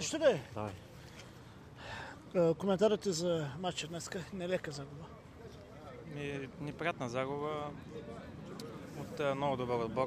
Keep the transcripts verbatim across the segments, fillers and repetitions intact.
Нищо да е. Давай. Коментарите за матча днеска, нелека загуба. Ми, неприятна загуба от а, много добър отбор.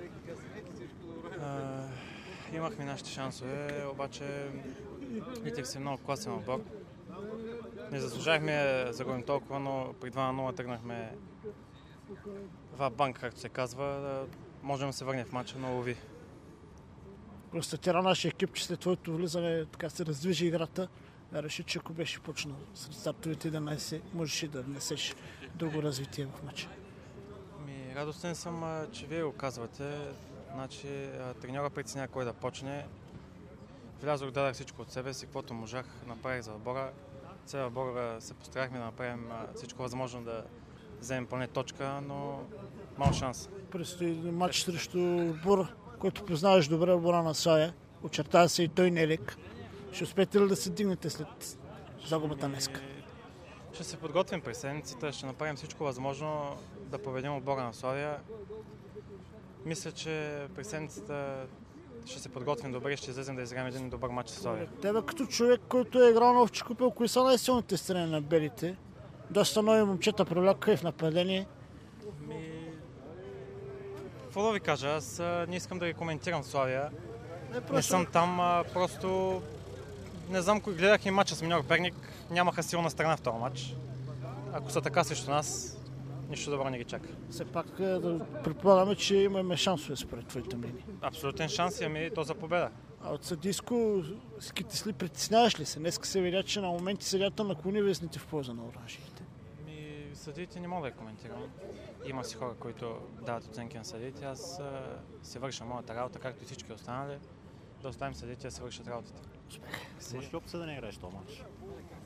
А, имахме нашите шансове, обаче Литек си много класен отбор. Не заслужахме да загубим толкова, но при два на нула тръгнахме в банк, както се казва. Да можем да се върнем в матча, но лови. Констатира нашия екип, че след твоето влизане така се раздвижи играта. Реши, че ако беше почнал сред стартовите единайсет, можеше да внесеш друго развитие в матча. Ми, радостен съм, че вие го казвате. Значи, треньора преценя кой да почне. Влязох, дадах всичко от себе си, каквото можах, направих за отбора. Цял отбор се постарахме да направим всичко възможно да вземем поне точка, но мал шанс. Предстои матч срещу отбор, който познаваш добре, отбора на Соя. Очертава се и той нелек. Ще успеете ли да се дигнете след загубата днеска? Ще се подготвим през седмицата, ще направим всичко възможно да победим отбора на Славия. Мисля, че през седмицата ще се подготвим добре и ще излезем да изиграем един добър матч с Славия. Тебе като човек, който е играл на Овчи купел, кои са най-силните страни на белите? Доста нови момчета привлякоха и в нападение. Ми... Какво да ви кажа? Аз не искам да ги коментирам Славия. Не, просто... не съм там, а, просто не знам, кой гледах и матча с Миньор Перник. Нямаха силна страна в този матч. Ако са така срещу нас, нищо добро не ги чака. Все пак да предполагаме, че имаме шансове според твоите мнения. Абсолютен шанс имаме и то за победа. А от съдийско скитис ли, притесняваш ли се? Днеска се видя, че на моменти съдията наклони везните в полза на оранжевите. Ми, съдиите не мога да я коментирам. Има си хора, които дават оценки на съдиите. Аз а, се върша моята работа, както и всички останали. Да оставим съдиите да се вършат работата. Имаш ли опция да не играеш този матч?